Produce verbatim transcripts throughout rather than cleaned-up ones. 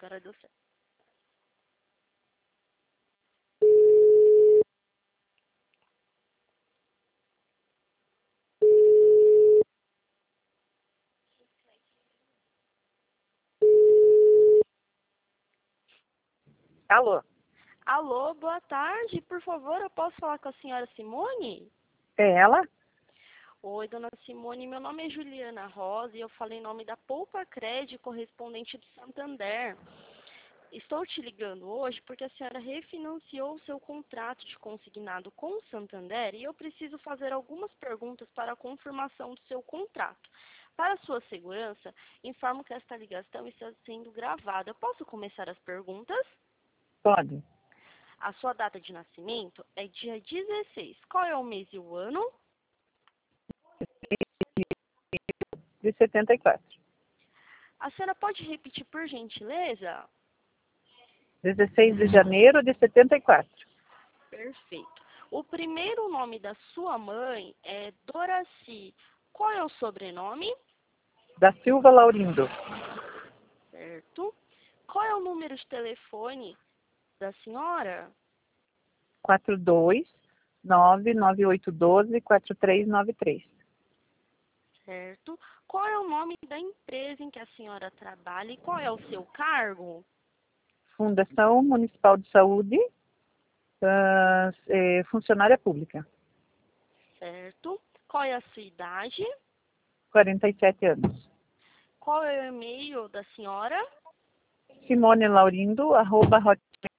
agora deu certo. Alô? Alô, boa tarde. Por favor, eu posso falar com a senhora Simone? É ela? Oi, dona Simone. Meu nome é Juliana Rosa e eu falo em nome da Poupa Cred, correspondente do Santander. Estou te ligando hoje porque a senhora refinanciou o seu contrato de consignado com o Santander e eu preciso fazer algumas perguntas para a confirmação do seu contrato. Para sua segurança, informo que esta ligação está sendo gravada. Eu posso começar as perguntas? Pode. A sua data de nascimento é dia dezesseis. Qual é o mês e o ano? De setenta e quatro. A senhora pode repetir, por gentileza? dezesseis de janeiro de setenta e quatro. Perfeito. O primeiro nome da sua mãe é Doraci. Qual é o sobrenome? Da Silva Laurindo. Certo. Qual é o número de telefone da senhora? quatro dois nove nove oito um dois quatro três nove três. Certo. Qual é o nome da empresa em que a senhora trabalha e qual é o seu cargo? Fundação Municipal de Saúde, uh, é, funcionária pública. Certo. Qual é a sua idade? quarenta e sete anos. Qual é o e-mail da senhora? Simone Laurindo, arroba hot...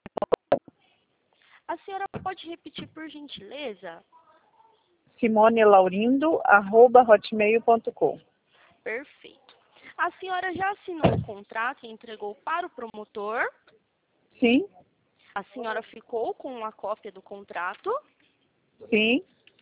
A senhora pode repetir, por gentileza? Simone Laurindo, arroba hotmail ponto com. Perfeito. A senhora já assinou o contrato e entregou para o promotor? Sim, A senhora ficou com uma cópia do contrato? sim,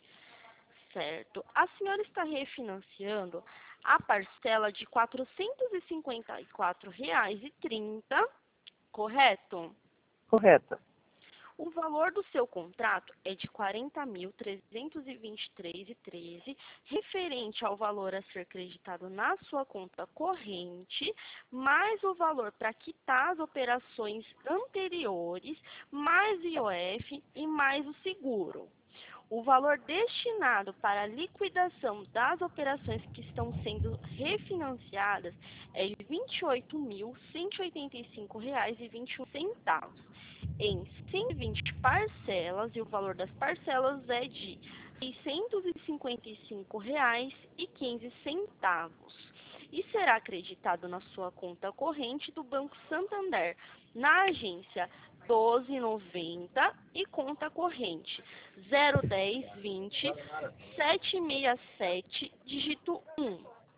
Certo. A senhora está refinanciando a parcela de quatrocentos e cinquenta e quatro reais e trinta centavos, correto? correto. O valor do seu contrato é de quarenta mil trezentos e vinte e três reais e treze centavos, referente ao valor a ser creditado na sua conta corrente, mais o valor para quitar as operações anteriores, mais I O F e mais o seguro. O valor destinado para a liquidação das operações que estão sendo refinanciadas é de vinte e oito mil cento e oitenta e cinco reais e vinte e um centavos. Em cento e vinte parcelas, e o valor das parcelas é de seiscentos e cinquenta e cinco reais e quinze centavos. E será acreditado na sua conta corrente do Banco Santander, na agência doze noventa e conta corrente zero dez vinte sete seis sete, dígito um.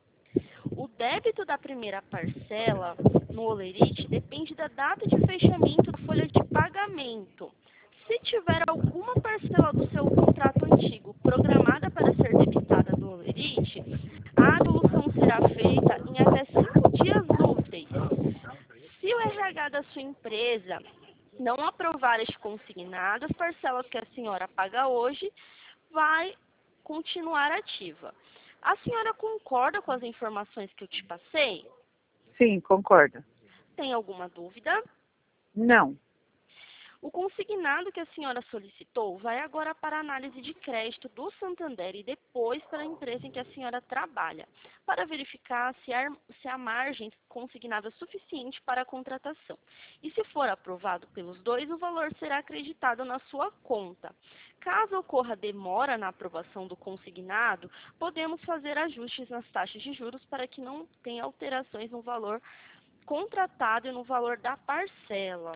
O débito da primeira parcela no Olerite depende da data de fechamento da folha de pagamento. Se tiver alguma parcela do seu contrato antigo programada para ser debitada do Olerite, a devolução será feita em até cinco dias úteis. Se o R H da sua empresa não aprovar este consignado, as parcelas que a senhora paga hoje vai continuar ativa. A senhora concorda com as informações que eu te passei? Sim, concordo. Tem alguma dúvida? Não. O consignado que a senhora solicitou vai agora para a análise de crédito do Santander e depois para a empresa em que a senhora trabalha, para verificar se a, se a margem consignada é suficiente para a contratação. E se for aprovado pelos dois, o valor será acreditado na sua conta. Caso ocorra demora na aprovação do consignado, podemos fazer ajustes nas taxas de juros para que não tenha alterações no valor contratado e no valor da parcela.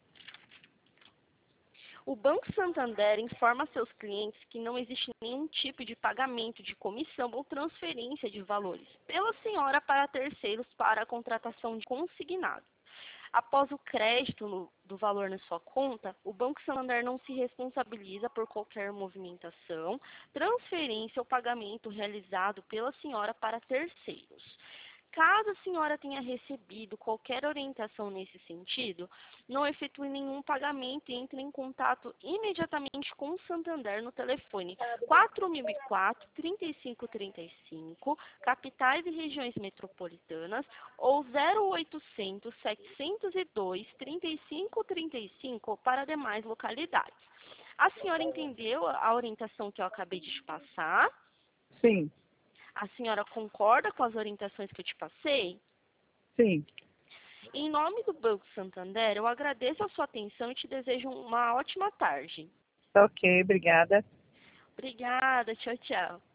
O Banco Santander informa seus clientes que não existe nenhum tipo de pagamento de comissão ou transferência de valores pela senhora para terceiros para a contratação de consignado. Após o crédito no, do valor na sua conta, o Banco Santander não se responsabiliza por qualquer movimentação, transferência ou pagamento realizado pela senhora para terceiros. Caso a senhora tenha recebido qualquer orientação nesse sentido, não efetue nenhum pagamento e entre em contato imediatamente com o Santander no telefone quatro mil e quatro, trinta e cinco trinta e cinco, capitais e regiões metropolitanas, ou zero oitocentos, setecentos e dois, trinta e cinco trinta e cinco para demais localidades. A senhora entendeu a orientação que eu acabei de te passar? Sim, A senhora concorda com as orientações que eu te passei? sim. Em nome do Banco Santander, eu agradeço a sua atenção e te desejo uma ótima tarde. Ok, obrigada. Obrigada, tchau, tchau.